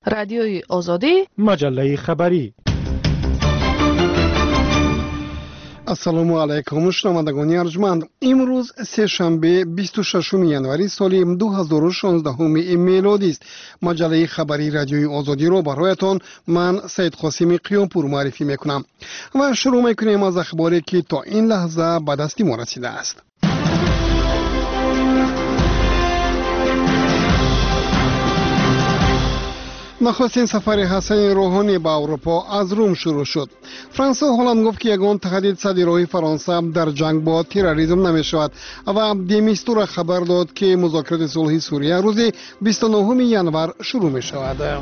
رادیوی آزادی، مجله خبری. السلام علیکم شنوندگان ارجمند. امروز سه شنبه 26 ینوری سال 2016 میلادی است. مجله خبری رادیوی آزادی را برایتان من سید قاسم قیامپور معرفی میکنم و شروع میکنیم از اخباری که تا این لحظه به دست ما رسیده است. نخستین سفر حسن روحانی به اروپا از روم شروع شد. فرانسه هلند گفت که یگان تهدید صدراوی فرانسه در جنگ با تروریسم نمی شود و دمیستور خبر داد که مذاکرات صلحی سوریه روز 29 ینور شروع می شود.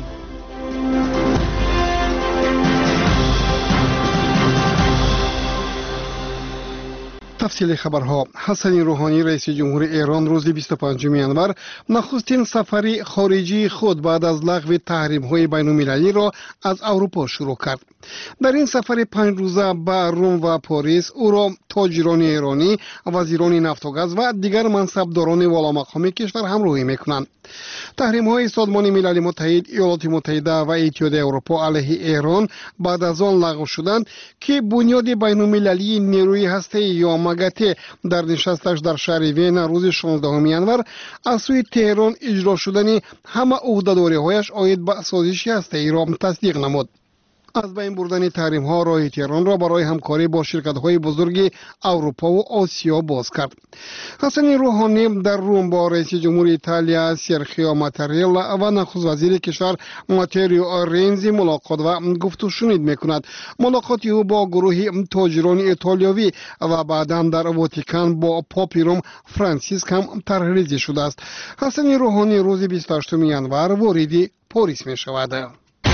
تفصیل خبرها. حسن روحانی رئیس جمهور ایران روز 25 ینور نخستین سفری خارجی خود بعد از لغو تحریم‌های بین‌المللی را از اروپا شروع کرد. در این سفر 5 روزه به روم و پاریس او را تاجران ایرانی، وزیران نفت و گاز و دیگر منصبداران والامقام کشور همراهی می‌کنند. تحریم‌های سازمان ملل متحد، ایالات متحده و اتحادیه اروپا علیه ایران بعد از آن لغو شدند که بنیاد بین‌المللی نیروی هسته‌ای یا مگاته در نشستش در شهر وین روز 16 ینور از سوی تهران اجرا شدن همه عهده‌داری‌هایش عاید به سازش هسته‌ای را تصدیق نمود. از بین بردن تحریم ها راه تهران را برای همکاری با شرکت های بزرگ اروپا و آسیا باز کرد. حسن روحانی در روم با رئیس جمهور ایتالیا سرخیو ماتاریلا و نخست وزیر کشور ماتریو رنزی ملاقات و گفت و شنود میکند. ملاقات او با گروه تاجران ایتالیایی و بعدا در واتیکان با پاپ روم فرانسیس هم طرحریزی شده است. حسن روحانی روز 28 ینور وارد پاریس می شود.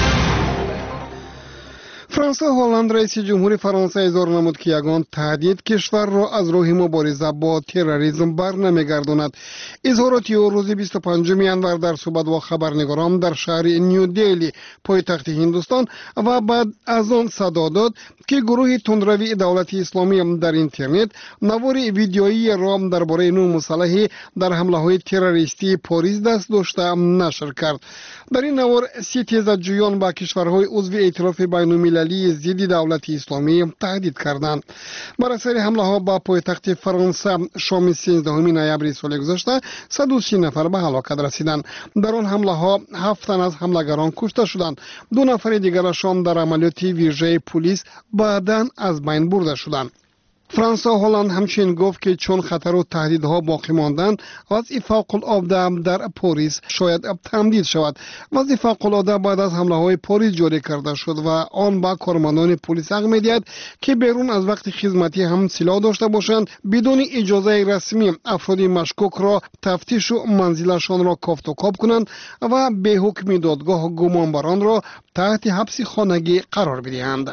فرانسه هلند رئیس جمهور فرانسه اظهار نمود که یگان تهدید کشور را از راه مبارزه با تروریسم بر نمیگرداند. اظهارات او روز 25 ینور در صحبت با خبرنگاران در شهر نیو دهلی پایتخت هندوستان و بعد از آن صدا داد که گروه تندروی دولت اسلامی در اینترنت نوار ویدیویی را درباره 9 مسلح در حمله‌های تروریستی پاریس دست داشته نشر کرد. در این نوار 30 تیزجویان با کشورهای عضو ائتلاف بین‌المللی ضد دولت اسلامی تهدید کردند. بر اثر حمله ها با پایتخت فرانسه شام 13 نوامبر سال گذشته 130 نفر به هلاکت رسیدند. در آن حمله ها 7 تن از حملگران کشته شدند. 2 نفر دیگرشان در عملیات ویژه پلیس بعداً از بین برده شدند. فرانسه و هلند همچنین گفت که چون خطر و تهدیدها باقی ماندند وضع فوق‌العاده در پاریس شاید تمدید شود. وضع فوق‌العاده بعد از حمله‌های پاریس جاری کرده شد و آن با کارمندان پلیس حق می‌دهد که بیرون از وقت خدمتی هم سلاح داشته باشند بدون اجازه رسمی افراد مشکوک را تفتیش و منزلشان را کافت و کاب کنند و به حکم دادگاه گمانبران را تحت حبس خانگی قرار بدهند.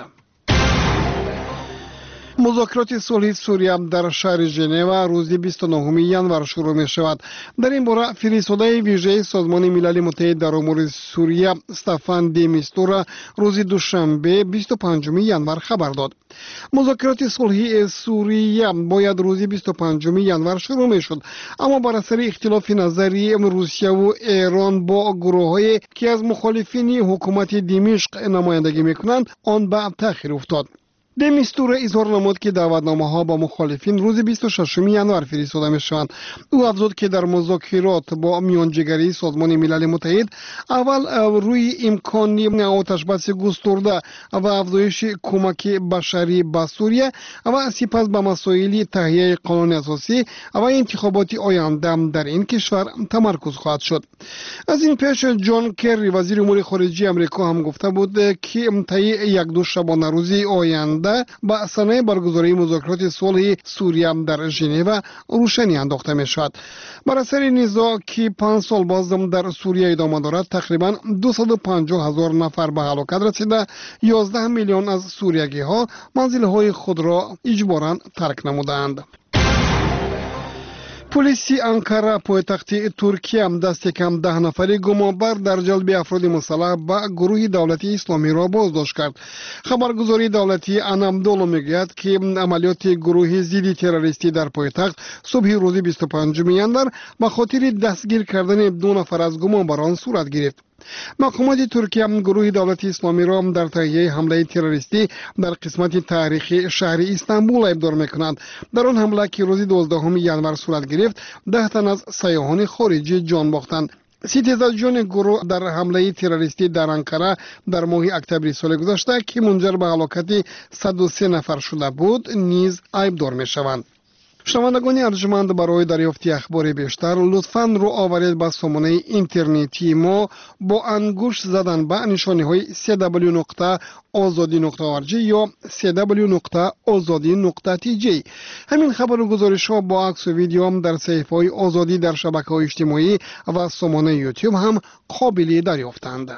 مذاکرات صلح سوریه در شهر ژنو روز 29 ینور شروع می شود. در این باره فرستاده ویژه سازمان ملل متحد در امور سوریه استفان دمیستور روز دوشنبه 25 ینور خبر داد. مذاکرات صلحی سوریه باید روز 25 ینور شروع می شد، اما بر اثر اختلاف نظری روسیه و ایران با گروه‌هایی که از مخالفین حکومت دمشق نمایندگی می‌کنند آن به تأخیر افتاد. دمیستور اظهار نمود که دعوتنامه‌ها با مخالفین روز 26 ینور فرستاده می‌شوند. او افزود که در مذاکرات با میانجیگری سازمان ملل متحد اول روی امکان آتش‌بس گسترده و افزایش کمک بشری به سوریه و سپس به مسائل تهیه قانون اساسی و انتخابات آینده در این کشور تمرکز خواهد شد. از این پیش جان کری وزیر امور خارجه آمریکا هم گفته بود که طی یک دو شبانه روزی آینده با سنه برگزاری مذاکرات صلح سوریه در ژنو روشنی انداخته می شود. بر اثر نزاع که 5 سال باز در سوریه ادامه دارد تقریبا 250,000 نفر به هلاکت رسیده، 11 میلیون از سوریگی ها منزل های خود را اجباراً ترک نمودند. پلیس انقره پایتخت ترکیه دست کم 10 نفری گمانبر در جلب افراد مسلح به گروه دولتی اسلامی را بازداشت کرد. خبرگزاری دولتی انامدولو میگوید که عملیات گروه ضد تروریستی در پایتخت صبح روز 25 ینور به خاطر دستگیر کردن 2 نفر از گمانبران صورت گرفت. مقامات ترکیه گروه دولتی اسلامی را در تهیه حمله تروریستی در قسمت تاریخی شهر استانبول ابدار میکنند. در آن حمله که روز 12 ینور صورت گرفت 10 تن از سیاحان خارجی جان باختند. 30 تعداد جان گروه در حمله تروریستی در انقره در ماه اکتبر سال گذشته که منجر به هلاکت 103 نفر شده بود نیز ابدار میشوند. شنوندگان ارجمند، برای دریافت اخبار بیشتر لطفاً رو آورید به سامانه اینترنتی ما با انگشت زدن به نشانه‌های www.azadi.org یا www.azadi.tj. همین خبر و گزارش‌ها با عکس و ویدیو هم در صفحه‌های آزادی در شبکه‌های اجتماعی و سامانه یوتیوب هم قابل دریافتند.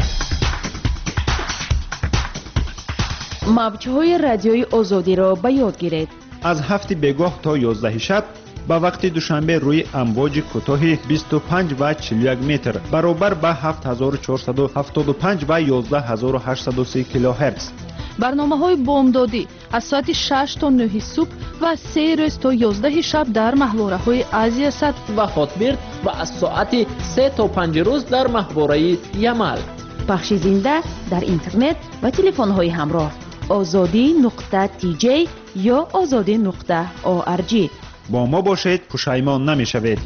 موج‌های رادیوی آزادی را به یاد گیرید. از 7 بگاه تا 11 شب به وقت دوشنبه روی امواج کوتاه 25 و 41 متر برابر به 7475 و 11830 کیلوهرتز. برنامه‌های بامدادی از ساعت 6 تا 9 صبح و 3 روز تا 11 شب در محوره‌های آسیا صد و خاطبرد و از ساعت 3 تا 5 روز در محوره یمل. پخش زنده در اینترنت و تلفن‌های همراه azadi.tj یا azadi.org. با ما باشید، پشیمان نمی‌شوید.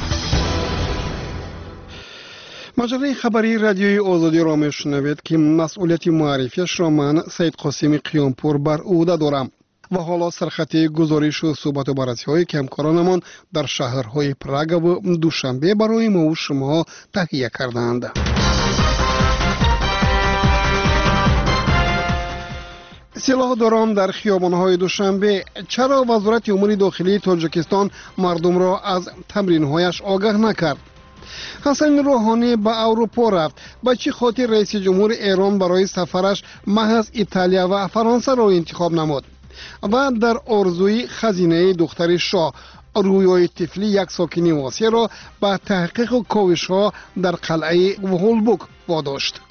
مجله خبری رادیوی آزادی را میشنوید که مسئولیت معرفیش را من سید قاسمی قیامپور بر عهده دارم. و حالا سرخط گزارش و صحبت و بررسی‌های که همکارانمان در شهرهای پراگ و دوشنبه برای ما و شما تهیه کردند. سلاحداران در خیابان‌های دوشنبه: چرا وزارت امور داخلی تاجیکستان مردم را از تمرین‌هایش آگاه نکرد؟ حسن روحانی به اروپا رفت. به چه خاطر رئیس جمهور ایران برای سفرش محض ایتالیا و فرانسه را انتخاب نمود؟ و در آرزوی خزینه دختر شاه، رویای طفلی یک ساکن واسه را به تحقیق و کاوش‌ها در قلعه وهولبوک واداشت.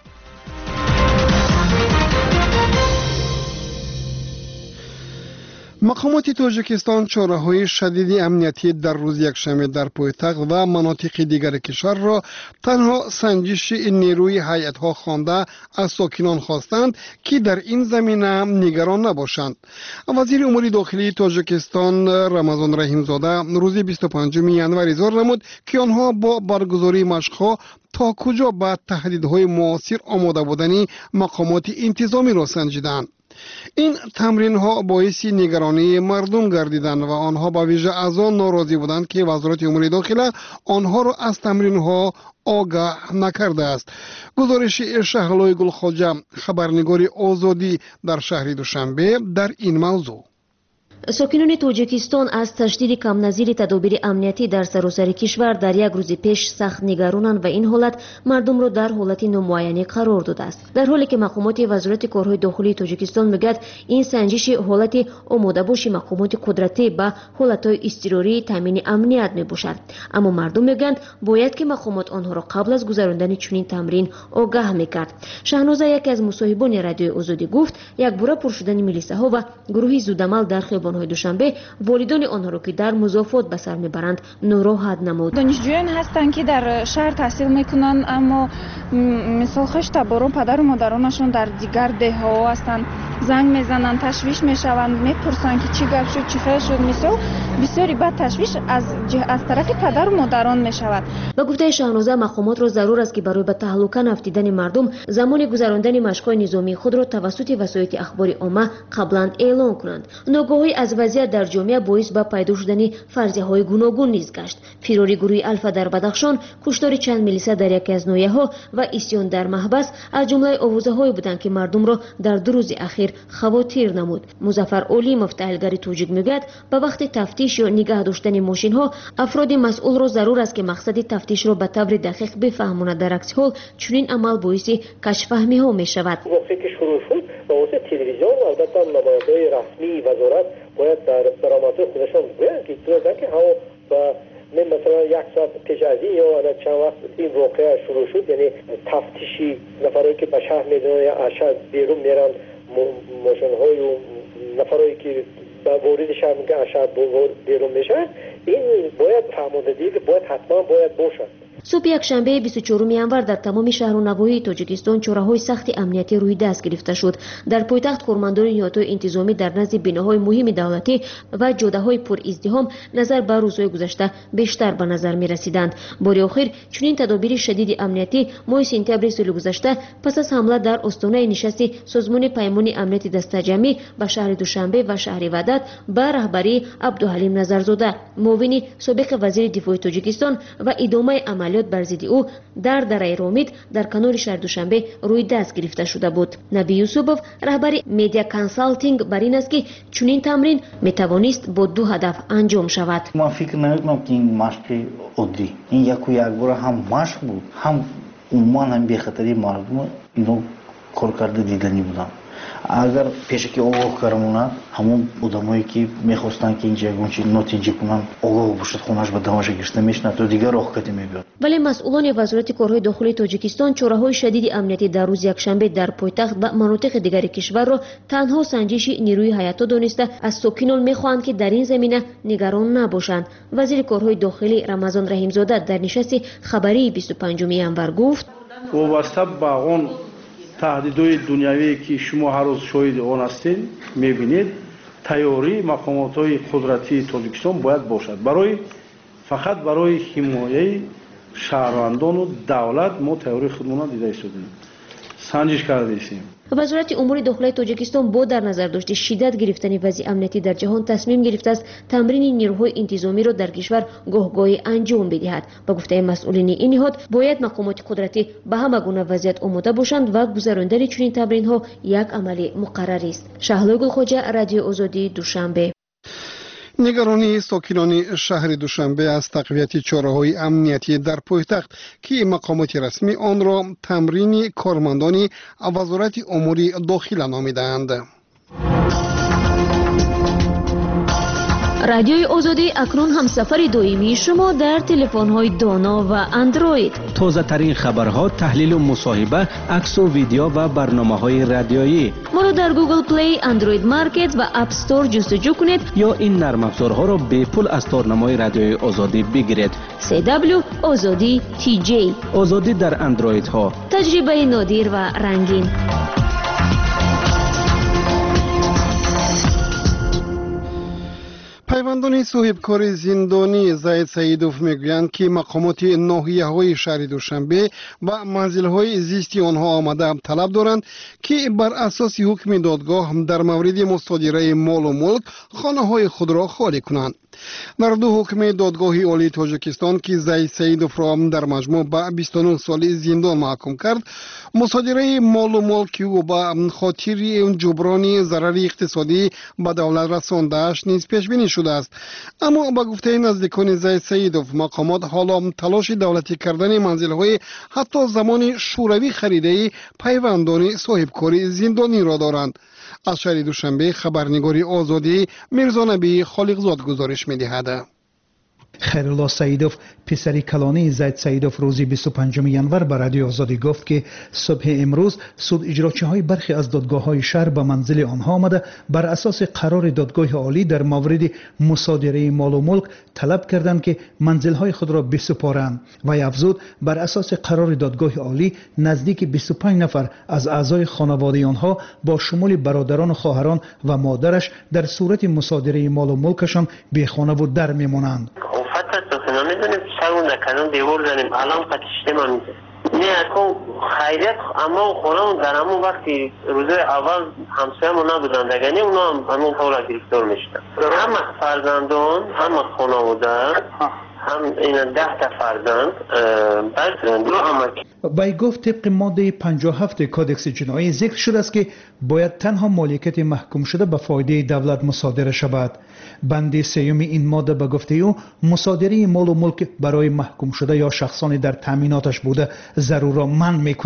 مقامات تاجیکستان چاره‌های شدید امنیتی در روز یکشنبه در پایتخت و مناطق دیگر کشور را تنها سنجش نیروی هیئت‌ها خوانده از ساکنان خواستند که در این زمینه نگران نباشند. وزیر امور داخلی تاجیکستان رمضان رحیمزاده روز 25 ینور اظهار نمود که آنها با برگزاری مشق‌ها تا کجا به تهدیدهای معاصر آماده بودن مقامات انتظامی را سنجیدند. این تمرین ها باعث نگرانی مردم گردیدند و آنها با ویژه از آن ناراضی بودند که وزارت امور داخله آنها را از تمرین ها آگاه نکرده است. گزارش شهلای گلخواجه، خبرنگار آزادی در شهر دوشنبه، در این موضوع. ساکنان تاجیکستان از تشدید کم نظیر تدابیر امنیتی در سراسر کشور در یک روز پیش سخت نگرانند و این حالت مردم را در حالت نامعینی قرار داده است. در حالی که مقامات وزارت کارهای داخلی تاجیکستان میگوید این سنجش حالت آماده باشی مقامات قدرتی به حالتهای اضطراری تامین امنیت میباشد، اما مردم میگویند باید که مقامات آنها را قبل از گذراندن چنین تمرین آگاه میکرد. شهنازه یکی از مصاحبان رادیوی آزادی گفت یک باره پر شدن میلیساها و گروه زودعمل در خیابان‌های دوشنبه والدان آنها را که در مضافات به سر میبرند ناراحت نمود. دانشجویان هستند که در شهر تحصیل میکنند، اما مثال خشت بارون پدر و مادرانشون در دیگر دهها هستند، زنگ میزنند، تشویش میشوند، میپرسند که چی گپ شد، چی خیر شد. مثال بسیاری بعد تشویش از طرف پدر و مادران میشود. با گفته شهنازه مقامات را ضرور است که برای به تهلکه نافتیدن مردم زمان گذراندن مشق‌های نظامی خود را توسط وسایل اخباری عامه قبلا اعلام کنند. ناگاهی از وضعیت در جامعه باعث به پیدا شدن فرضیه‌های گوناگون نیز گشت. فراری گروه الفا در بدخشان، کشتار چند میلیسا در یکی از ناحیه‌ها و اسیان در محبس از جمله آوازه‌هایی بودند که مردم را در دو روز اخیر خواطر نمود. مظفر اولیموف تحلیلگر توجیک میگوید به وقت تفتیش یا نگاه داشتن ماشین‌ها افراد مسئول را ضرور است که مقصد تفتیش را به طور دقیق بفهماند، در عکس حال چنین عمل باعث کشف‌فهمی‌ها می‌شود. واسه تلویزیون و البته نماینده‌های رسمی وزارت باید در برآمدهای خودشان بگویند که هوا و من مثلا یک ساعت پیش از این یا چند وقت این واقعه شروع شد، یعنی تفتیشی نفرایی که به شهر میدونن یا از شهر بیرون میرن، ماشین‌های و نفرایی که با وارد شهر میگن از شهر بیرون میشن، این باید فرماندهی باید حتما باید باشد. صبح یکشنبه 24 январ در تمام شهر و نواحی تاجیکستان چوره‌های سخت امنیتی روی دست گرفته شد. در پایتخت کارمندان نیروهای انتظامی در نزد بناهای مهم دولتی و جاده‌های پر ازدحام نظر به روزهای گذشته بیشتر به نظر می‌رسیدند. بار آخر چنین تدابیر شدید امنیتی ماه سپتامبر سال گذشته پس از حمله در آستانه نشست سازمان پیمان امنیت دسته‌جمعی به شهر دوشنبه و شهر وحدت به رهبری عبدالحلیم نظرزاده، معاون سابق وزیر دفاع تاجیکستان و ادامه عملیات بر ضد او در دره رامید در کنار شهر دوشنبه روی دست گرفته شده بود. نبی یوسفوف رهبر مدیا کانسالتینگ بر این است که چنین تمرین میتوانست با دو هدف انجام شود. من فکر نمی‌کنم که این مشق عادی، این یک بار هم مشق بود، هم عموما هم به خاطر مردم اینو کار کرده دیدنی بودن. اگر پیشکی آگاه کردن همون آدمایی که می‌خواستن که اینجا گونچی نتیجه کنن آگاه باشد، خونش به دماغش گرفته میشن تا دیگر راه کتی میبیاد. ولی مسئولان وزارت کارهای داخلی تاجیکستان چوره‌های شدید امنیتی در روز یکشنبه در پایتخت و مناطق دیگر کشور را تنها سنجش نیروی حیاتی دانسته از ساکنان می‌خواهند که در این زمینه نگران نباشند. وزیر کارهای داخلی رمضان رحیمزاده در نشست خبری 25 январ گفت: وابسته به اون تهدیدهای دنیوی که شما هر روز شاهد آن هستید می‌بینید، تیاری مقامات‌های قدرتی تاجیکستان باید باشد. فقط برای حمایت شهروندان و دولت ما تیاری خودمون دیده ایستادیم، سنجش کرده ایم. وزارت امور داخلی تاجیکستان با در نظر داشت شدت گرفتن وضع امنیتی در جهان تصمیم گرفته است تمرین نیروهای انتظامی را در کشور گاهگاهی انجام بدهد. با گفته مسئولین این نهاد باید مقامات قدرتی به همه گونه وضعیت آماده باشند و گذراندن چنین تمرین‌ها یک عمل مقرر است. شهلا گلخواجه، رادیو آزادی، دوشنبه. نگرانی ساکنان شهر دوشنبه از تقویت چاره‌های امنیتی در پایتخت که مقامات رسمی آن را تمرین کارمندان وزارت امور داخلی نامیدند. رادیوی آزادی اکنون همسفر دائمی شما در تلفن‌های دانا و اندروید. تازه ترین خبرها، تحلیل و مصاحبه، عکس و ویدیو و برنامه‌های رادیویی. ما را در گوگل پلی، اندروید مارکت و اپ استور جستجو کنید یا این نرم افزارها را به پول از تارنمای رادیوی آزادی بگیرید. CW آزادی TJ. آزادی در اندروید ها. تجربه نادر و رنگین. پیوندان صاحبکار زندانی زید سیدوف میگویند که مقامات ناحیه‌های شهر دوشنبه و منزل‌های زیستی آنها آمده طلب دارند که بر اساس حکم دادگاه در مورد مصادره مال و ملک خانه‌های خود را خالی کنند. در دو حکم دادگاه عالی تاجیکستان که زید سیدوف را در مجموع به 29 سال زندان محکوم کرد، مصادره مال و ملک او به خاطر جبران ضرر اقتصادی به دولت رسانده‌اش نیز پیش بینی شده است. اما با گفته نزدیکان زید سیدوف، مقامات حالا تلاش دولتی کردن منزل‌های حتی زمان شوروی خریده پیوندان صاحبکار زندانی را دارند. از شهر دوشنبه خبرنگاری آزادی میرزا نبی خالقزاد گزارش می‌دهد. خیرالله سیدوف پسر کلانی زید سیدوف روز 25 январ به رادیو آزادی گفت که صبح امروز سود اجراچی‌های برخی از دادگاه‌های شهر به منزل آنها آمده بر اساس قرار دادگاه عالی در مورد مصادره مال و ملک طلب کردند که منزل‌های خود را بسپارند و افزود بر اساس قرار دادگاه عالی نزدیک 25 نفر از اعضای خانواده آنها با شمول برادران و خواهران و مادرش در صورت مصادره مال و ملکشان بی خانه و در میمانند. نمیدونیم سرمون نکردن دیوار داریم الان پتیشته ما میده نه اکو خیریت اما خونمون در همون وقتی روزه اول همسایمون نبودن دگنی اونا همون طور گرفتار میشتن همه فرزندان همه خانواده هم این 10 تا فرزند بعد دو امک بای گفت طبق ماده 57 کادکس جنایی ذکر شده است که باید تنها مالکیت محکوم شده به فایده دولت مصادره شود. بند سیوم این ماده به گفته او مصادره مال و ملک برای محکوم شده یا شخصانی در تامیناتش بوده ضرورا منع میکند.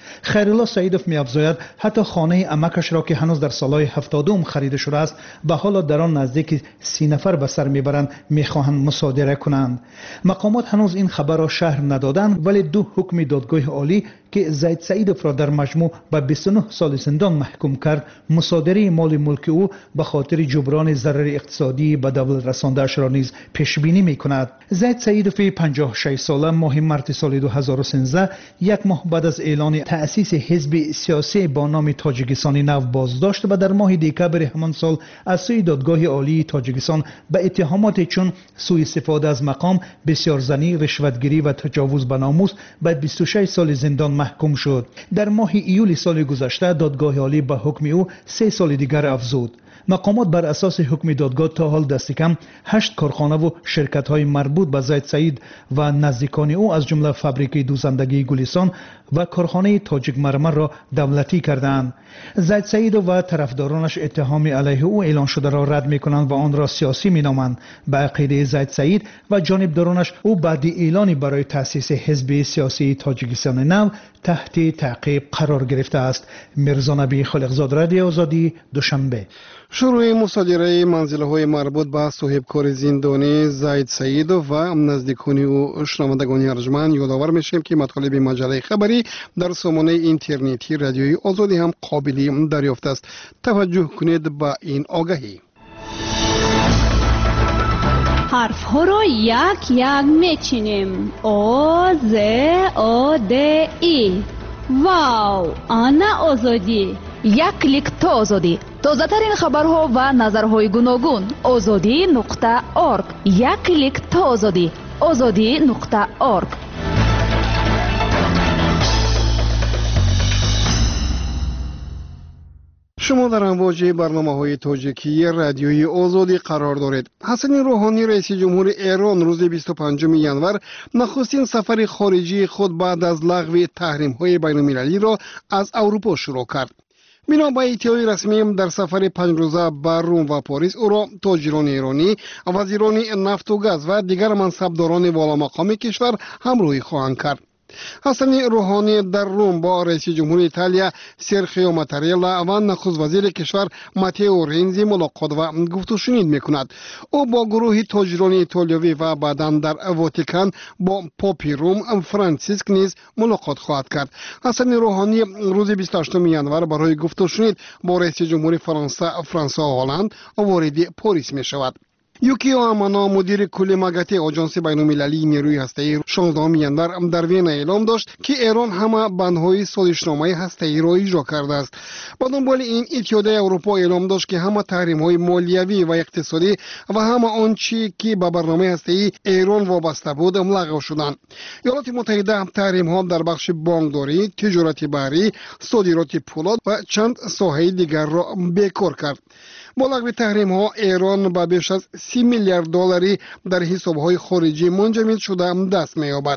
خیرالله سعیدوف می‌افزاید حتی خانه عمکش را که هنوز در سالهای 70 خریده شده است به حال در آن نزدیک 30 نفر به سر میبرند میخواهند مصادره کنند. مقامات هنوز این خبر را شهر ندادند ولی 2 حکم دادگاه عالی که زید سعیدوف را در مجموع به 29 سال زندان محکوم کرد مصادره مال ملک او به خاطر جبران ضرر اقتصادی به دولت رسانده‌اش را نیز پیش بینی می‌کند. زید سعیدوف 56 ساله ماه مارس سال 2013 یک ماه بعد از اعلان تأسیس حزب سیاسی با نام تاجیکستان نو بازداشت و در ماه دکبر همان سال از سوی دادگاه عالی تاجیکستان به اتهامات چون سوء استفاده از مقام، بسیارزنی، رشوتگیری و تجاوز به ناموس به 26 سال زندان محکوم شد. در ماه ایول سال گذشته دادگاه عالی به حکم او 3 سال دیگر افزود. مقامات بر اساس حکم دادگاه تا حال دست کم 8 کارخانه و شرکت‌های مربوط به زید سعید و نزدیکان او از جمله فابریکه دوزندگی گلستان و کارخانه تاجیک مرمر را دولتی کردند. زید سعید و طرفدارانش اتهام علیه او اعلان شده را رد می‌کنند و آن را سیاسی می‌نامند. به عقیده زید سعید و جانبدارانش او بعد اعلان برای تأسیس حزب سیاسی تاجیکستان نو تحت تعقیب قرار گرفته است. میرزا نبی خالقزاد، رادیو آزادی، دوشنبه. شروع مصادره منزل‌های مربوط به صاحبکار زندانی زید سعیدوف و نزدیکان او شنوندگان ارجمند یادآور می‌شیم که مطالب مجله خبری در سامانه اینترنتی رادیوی آزادی هم قابل دریافت است. توجه کنید به این آگهی. حرف ها را یک یک میچینیم. آ ز آ د ای. واو، آنا آزادی. یک کلیک تا آزادی. تازه ترین خبرها و نظرهای گوناگون. azadi.org. یک کلیک تا آزادی. azadi.org. شما در امواج برنامه‌های تاجیکی رادیوی آزادی قرار دارید. حسن روحانی رئیس جمهور ایران روز 25 ژانویه نخستین سفر خارجی خود بعد از لغو تحریم‌های بین‌المللی را از اروپا شروع کرد. بنا به اطلاع رسمی در سفر 5 روزه به روم و پاریس او را تاجران ایرانی، وزیران نفت و گاز و دیگر منصبداران والامقام کشور همراهی خواهند کرد. حسن روحانی در روم با رئیس جمهور ایتالیا سرخیو ماتاریلا و نخست وزیر کشور ماتئو رنزی ملاقات و گفت و شنید میکند. او با گروه تاجران ایتالیایی و بعداً در واتیکان با پاپ روم فرانسیسک نیز ملاقات خواهد کرد. حسن روحانی روز 28 ژانویه برای گفت و شنید با رئیس جمهور فرانسه فرانسوا هالند وارد پاریس می شود. یوکیو امانا مدیر کل مگاتی آژانس بین‌المللی نیروی هسته‌ای 16 ژانویه در وین اعلام داشت که ایران همه بندهای سازشنامه هسته‌ای را اجرا کرده است. با دنبال این اتحادیه اروپا اعلام داشت که همه تحریم‌های مالیوی و اقتصادی و همه آنچه که به برنامه هسته‌ای ایران وابسته بود لغو شدند. ایالات متحده تحریم‌ها در بخش بانکداری، تجارت بحری، صادرات پولاد و چند ساحه دیگر را بیکار کرد. با لغو تحریم‌ها ایران به بیش از 30 میلیارد دلاری در حساب‌های خارجی منجمد شده دست می‌یابد.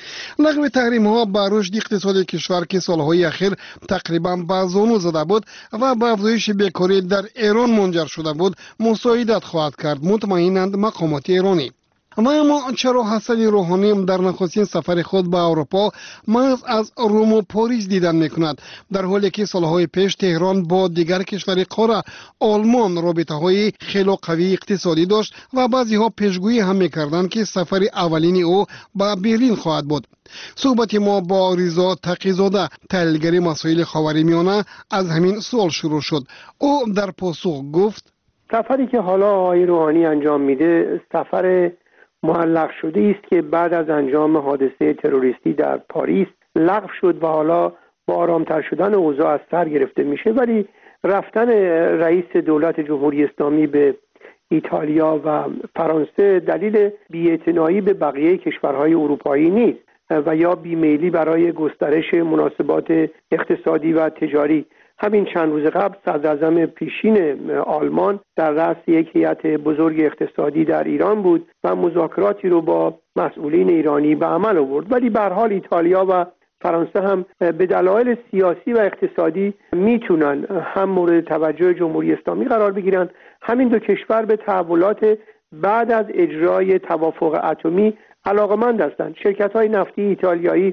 لغو تحریم‌ها به رشد اقتصادی کشور که سالهای اخیر تقریباً به زانو زده بود و به افزایش بیکاری در ایران منجر شده بود مساعدت خواهد کرد، مطمئنند مقامات ایرانی. و اما چرا حسن روحانی در نخستین سفر خود به اروپا محض از روم و پاریس دیدن میکند، در حالی که سالهای پیش تهران با دیگر کشور قاره آلمان رابطه‌های خیلی قوی اقتصادی داشت و بعضی‌ها پیشگویی هم میکردند که سفر اولین او به برلین خواهد بود. صحبت ما با رضا تقی‌زاده تحلیلگر مسائل خاورمیانه از همین سوال شروع شد. او در پاسخ گفت سفری که حالا آقای روحانی انجام میده سفر معلق شده است که بعد از انجام حادثه تروریستی در پاریس لغو شد و حالا با آرامتر شدن اوضاع از سر گرفته میشه، ولی رفتن رئیس دولت جمهوری اسلامی به ایتالیا و فرانسه دلیل بی‌اعتنایی به بقیه کشورهای اروپایی نیست و یا بیمیلی برای گسترش مناسبات اقتصادی و تجاری. همین چند روز قبل صدراعظم پیشین آلمان در رأس یک هیئت بزرگ اقتصادی در ایران بود و مذاکراتی رو با مسئولین ایرانی به عمل آورد، ولی به هر حال ایتالیا و فرانسه هم به دلایل سیاسی و اقتصادی میتونن هم مورد توجه جمهوری اسلامی قرار بگیرن. همین دو کشور به تحولات بعد از اجرای توافق اتمی علاقمند هستند. شرکت‌های نفتی ایتالیایی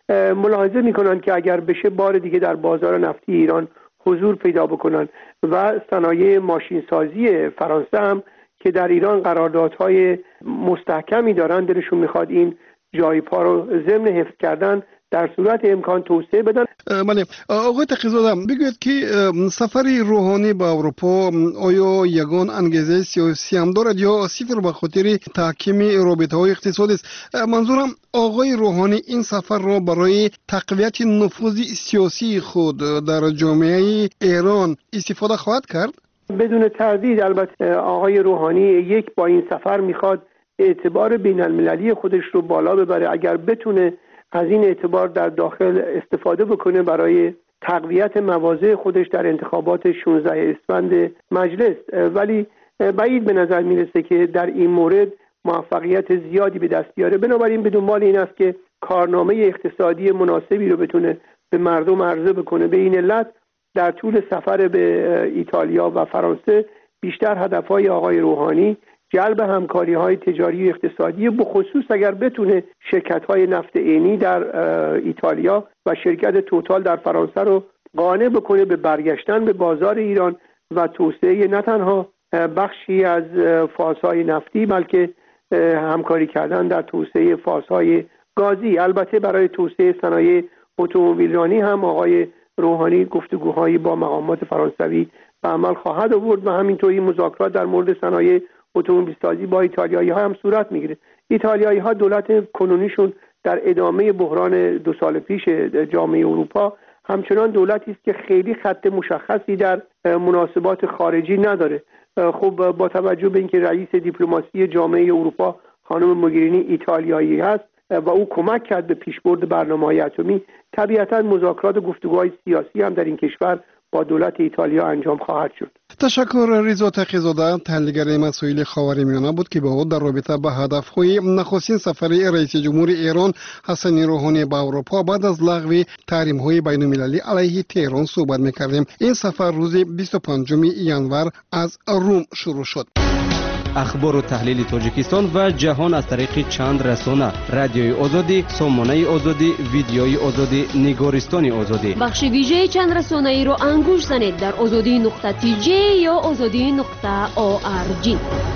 ملاحظه میکنن که اگر بشه بار دیگه در بازار نفتی ایران حضور پیدا بکنن و صنایع ماشینسازی فرانسه هم که در ایران قراردادهای مستحکمی دارن، دلشون میخواد این جای پا رو ضمن حفظ کردن در صورت امکان توسعه بدن. بله آقای تقی‌زاده، بگوید که سفر روحانی به اروپا آیا یگان انگیزه سیاسی هم دارد یا صفر به خاطر تحکیم رابطه‌های اقتصادی است؟ منظورم آقای روحانی این سفر را برای تقویت نفوذ سیاسی خود در جامعه ایران استفاده خواهد کرد؟ بدون تردید البته آقای روحانی با این سفر میخواد اعتبار بین المللی خودش رو بالا ببره. اگر بتونه از این اعتبار در داخل استفاده بکنه برای تقویت مواضع خودش در انتخابات 16 اسفند مجلس، ولی بعید به نظر میرسه که در این مورد موفقیت زیادی به دست بیاره. بنابراین به دنبال این است که کارنامه اقتصادی مناسبی رو بتونه به مردم عرضه بکنه. به این علت در طول سفر به ایتالیا و فرانسه بیشتر هدفهای آقای روحانی جلب همکاری‌های تجاری و اقتصادی، بخصوص اگر بتونه شرکت‌های نفت عینی در ایتالیا و شرکت توتال در فرانسه رو قانع بکنه به برگشتن به بازار ایران و توسعه نه تنها بخشی از فازهای نفتی بلکه همکاری کردن در توسعه فازهای گازی. البته برای توسعه صنایع اتومبیلرانی هم آقای روحانی گفتگوهایی با مقامات فرانسوی به عمل خواهد آورد و همینطوری مذاکرات در مورد صنایع اتومبیل سازی با ایتالیایی ها هم صورت میگیره. ایتالیایی ها دولت کنونیشون در ادامه بحران 2 سال پیش جامعه اروپا همچنان دولتی است که خیلی خط مشخصی در مناسبات خارجی نداره. خب با توجه به اینکه رئیس دیپلماسی جامعه اروپا خانم موگرینی ایتالیایی هست و او کمک کرد به پیشبرد برنامه‌های اتمی، طبیعتاً مذاکرات و گفتگوهای سیاسی هم در این کشور با دولت ایتالیا انجام خواهد شد. تشکر. رضا تقی‌زاده تحلیلگر مسائل خاورمیانه بود که با خود در رابطه با هدف‌های نخستین سفر رئیس جمهور ایران حسن روحانی به اروپا بعد از لغو تحریم‌های بین‌المللی علیه تهران صحبت می‌کردیم. این سفر روز 25 ژانویه از روم شروع شد. اخبار و تحلیل تاجیکستان و جهان از طریق چند رسانه: رادیوی آزادی، سامانه آزادی، ویدیوی آزادی، نگارستان آزادی. بخش ویژه چند رسانه ای را انگوش زنید در azadi.tj یا azadi.org.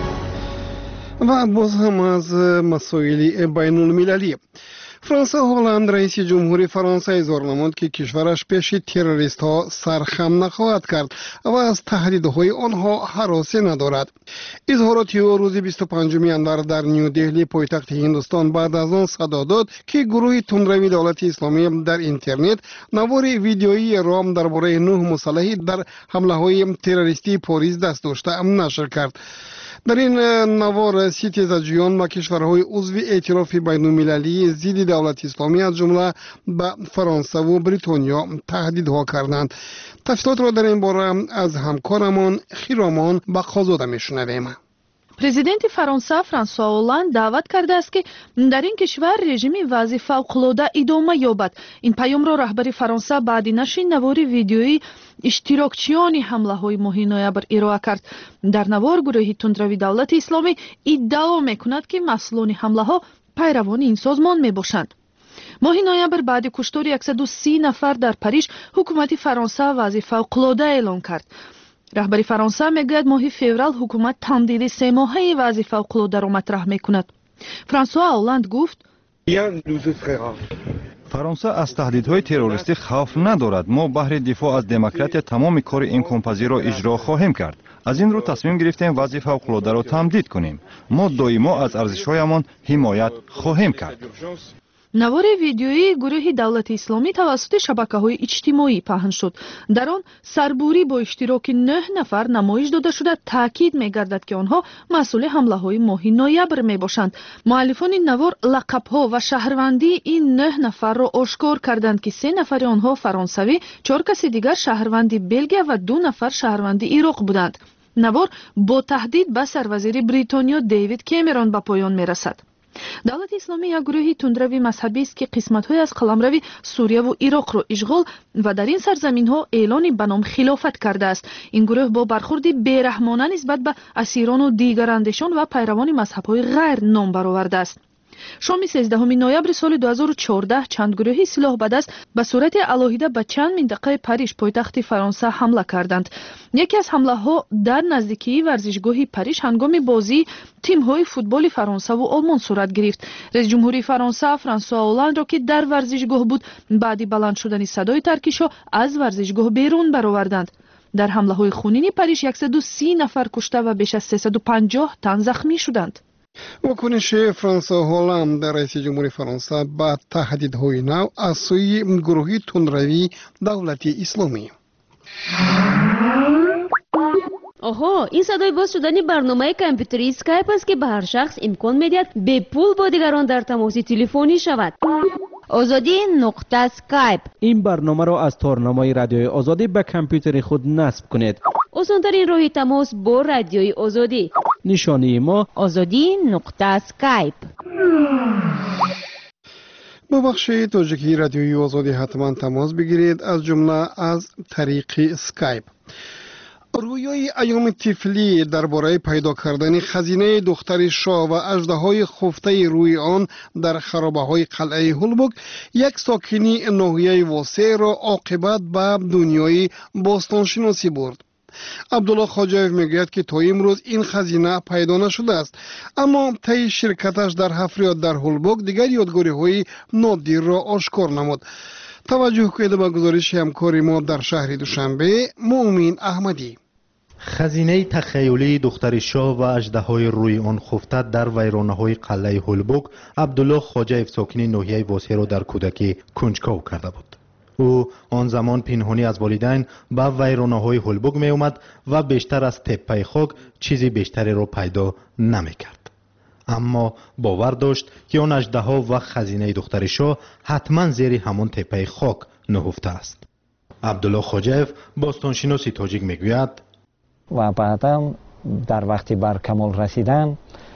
و باز هم از مسائل بین المللی. فرانسه هلند رئیس جمهور فرانسه اظهار نمود که کشورش پیش تروریست ها سرخم نخواهد کرد و از تهدیدهای آنها هراسی ندارد. اظهارات او روز 25 ژانویه در نیو دهلی پایتخت هندوستان بعد از آن صدا داد که گروه تندروی دولت اسلامی در اینترنت نوار ویدیویی رام درباره 9 مسلح در حمله‌های تروریستی پاریس دست داشته نشر کرد. در این نوار 30 تیزجویان و کشورهای عضو ائتلاف بین‌المللی ضد دولت اسلامی از جمله به فرانسه و بریتانیا تهدیدها کردند. تفصیلات را در این باره از همکارمان خیرامان بقازاده میشنویم. президенти фаронса франсуа оланд даъват кардааст ки дар ин кишвар режими вазъи фавқулода идома ёбад. ин паёмро раҳбари фаронса баъди нашри навори видеои иштирокчиёни ҳамлаҳои моҳи ноябр ироа кард. дар навор гурӯҳи тундрави давлати исломӣ иддао мекунад ки масъулони ҳамлаҳо пайравони ин созмон мебошанд. моҳи ноябр баъди куштори 130 нафар дар париж ҳукумати фаронса вазъи фавқулода эълон кард. раҳбари фаронса мегӯяд моҳи феврал ҳукумат тамдиди 3 моҳаи вазъи фавқулодаро матраҳ мекунад. франсуа оланд гуфт: фаронса аз таҳдидҳои террористӣ хавф надорад. мо баҳри дифоъ аз демократия тамоми кори имконпазирро иҷро хоҳем кард. аз ин рӯ тасмим гирифтем вазъи фавқулодаро тамдид кунем. мо доимо аз арзишҳоямон ҳимоят хоҳем кард. навори видеои гурӯҳи давлати исломӣ тавассути шабакаҳои иҷтимоӣ паҳн шуд. дар он сарбурӣ бо иштироки 9 нафар намоиш дода шуда таъкид мегардад ки онҳо масъули ҳамлаҳои моҳи ноябр мебошанд. муаллифони навор лақабҳо ва шаҳрвандии ин 9 нафарро ошкор карданд ки 3 нафари онҳо фаронсавӣ, 4 каси дигар шаҳрванди Белгия ва 2 нафар шаҳрванди Ироқ буданд. навор бо таҳдид ба сарвазири Бритониё Дэвид Кэмерон ба поён мерасад. давлати исломӣ як гурӯҳи тундрави мазҳабист ки қисматҳое аз қаламрави сурияву ироқро ишғол ва дар ин сарзаминҳо эълони ба ном хилофат кардааст. ин гурӯҳ бо бархурди бераҳмона нисбат ба асирону дигарандешон ва пайравони мазҳабҳои ғайр ном баровардааст. شام 13 نوامبر سال 2014 چند گروهی سلاح به دست به صورت علاهیده به چند منطقه پاریس پایتخت فرانسه حمله کردند. یکی از حمله ها در نزدیکی ورزشگاه پاریس هنگام بازی تیم های فوتبال فرانسه و آلمان صورت گرفت. رئیس جمهوری فرانسه فرانسوا اولاند را که در ورزشگاه بود بعد بلند شدن صدای ترکشا از ورزشگاه بیرون برآوردند. در حمله های خونین پاریس 130 نفر کشته و بیش از 350 تن زخمی شدند. واکنش فرانسوا هولند رئیس جمهوری فرانسه به تهدیدهای نو از سوی گروهی تندروی دولت اسلامی. آها، این صدای باز شدن برنامه کامپیوتری اسکایپ است که به هر شخص امکان میدهد به پول با دیگران در تماس تلفنی شود. آزادی نقطه اسکایپ. این برنامه را از تارنمای رادیوی آزادی به کامپیوتر خود نصب کنید. آسان‌ترین راه تماس با رادیوی آزادی. نشانی ما آزادی نقطه اسکایپ. با بخش تاجیکی رادیوی آزادی حتما تماس بگیرید، از جمله از طریق اسکایپ. رویای ایام طفلی درباره پیدا کردن خزینه دختر شاه و اژدهای خفته روی آن در خرابه‌های قلعه هولبوک یک ساکنی ناحیه واسع را عاقبت به دنیای باستانشناسی برد. عبدالله خواجوی میگوید که تا امروز این خزینه پیدا نشده است، اما طی شرکتش در حفریات در هولبوک دیگر یادگاری‌های نادر را آشکار نمود. توجه کنید به گزارش همکار ما در شهر دوشنبه مؤمن احمدی. خزینه تخیلی دختر شاه و اژدهای روی آن خفته در ویرانه‌های قلعه هولبوک عبدالله خواجوی ساکن ناحیه واسع را در کودکی کنجکاو کرده بود. او آن زمان پنهانی از والدین به ویرانه‌های هولبوک می آمد و بیشتر از تپه خاک چیزی بیشتری را پیدا نمی کرد. اما باور داشت که آن اژدها و خزینه دختر شاه حتما زیر همان تپه خاک نهفته است. عبدالله خواجوی باستانشناس تاجیک میگوید و بعدا در وقتی بر کمال رسیدن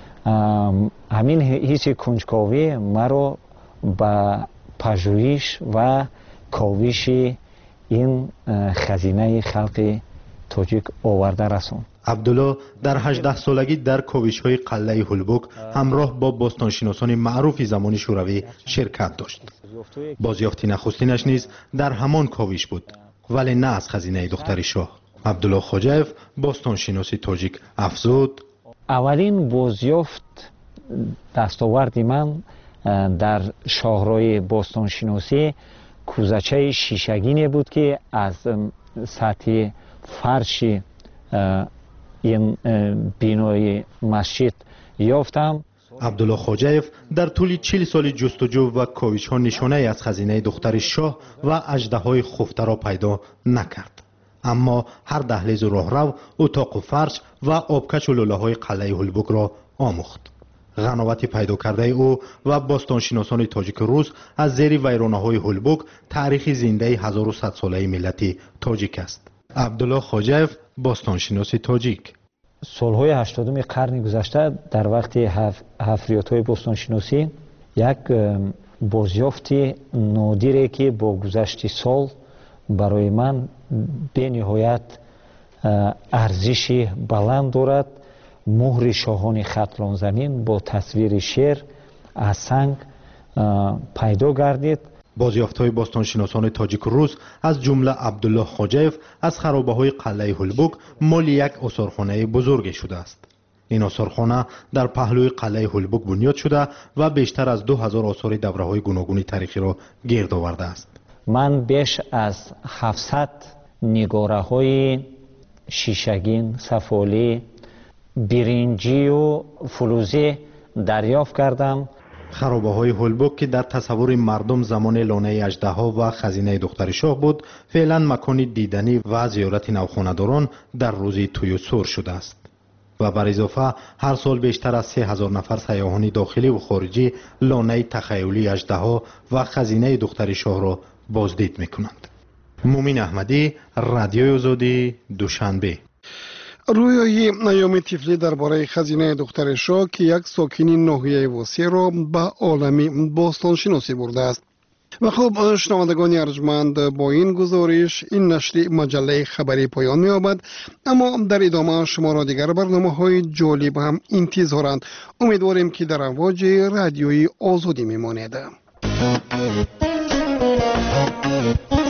همین حس کنجکاوی مرا به پژوهش و کاوش این خزینه خلق تاجیک آورده رساند. عبدالله در 18 سالگی در کاوش‌های قلعه هولبوک همراه با باستانشناسان معروف زمان شوروی شرکت داشت. بازیافت نخستینش نیز در همان کاوش بود، ولی نه از خزینه دختر شاه. عبدالله خواجوی باستانشناس تاجیک افزود اولین بازیافت دستاورد من در شاهراه باستانشناسی کوزچه شیشگینی بود که از سطح فرش این بینای مسجد یافتم. عبدالله خواجوی در طول 40 سال جستجو و کاوش‌ها نشانه از خزینه دختر شاه و اژدهای خفته را پیدا نکرد، اما هر دهلیز و راهرو، اتاق و فرش و آبکش و لوله‌های قلعه هولبوک را آموخت. غناوت پیدا کرده او و باستانشناسان تاجیک روز از زیر ویرانه‌های هولبوک تاریخ زنده 1100 ساله ملت تاجیک است. عبدالله خواجوی باستانشناس تاجیک سالهای 80 قرن گذشته در وقت حفریات‌های باستانشناسی یک بازیافت نادری که با گذشت سال برای من به نهایت ارزش بلند دارد، مهر شاهان خطلان زمین با تصویر شعر از سنگ پیدا گردید. بازیافت‌های باستانشناسان تاجیک روز از جمله عبدالله خواجوی از خرابه‌های قلعه هولبوک مال یک آثارخانه بزرگ شده است. این آثارخانه در پهلوی قلعه هولبوک بنیاد شده و بیشتر از 2000 آثار دوره‌های گوناگون تاریخی را گرد آورده است. من بیش از 700 نگاره‌های شیشگین، سفالی، برنجی و فلوزی دریافت کردم. خرابه‌های هولبوک که در تصور مردم زمان لانه اژدها و خزینه دختر شاه بود، فعلا مکان دیدنی و زیارت نوخانه‌داران در روزی توی سور شده است و بر اضافه هر سال بیشتر از 3000 نفر سیاحان داخلی و خارجی لانه تخیلی اژدها و خزینه دختر شاه را بازدید می‌کنند. مؤمن احمدی، رادیوی آزادی، دوشنبه. رویای ایام طفلی درباره خزینه دختر شاه که یک ساکن ناحیه واسع را به عالم باستانشناسی برده است. و خب شنوندگان ارجمند، با این گزارش این نشر مجله خبری پایان می‌یابد، اما در ادامه شما را دیگر برنامه‌های جالب هم انتظارند. امیدواریم که در امواج رادیوی آزادی میمانید.